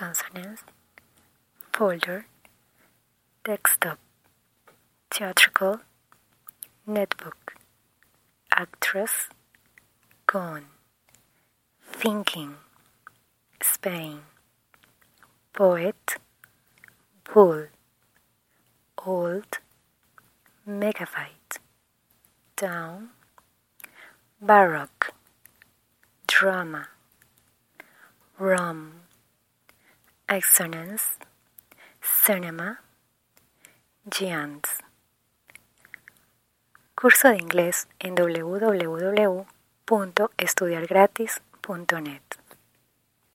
consonants, folder, desktop, theatrical, netbook, actress, gone, thinking, Spain, poet, bull, old, megabyte, down, baroque, drama, rum, assonance, cinema, giants. Curso de inglés en www.estudiargratis.net.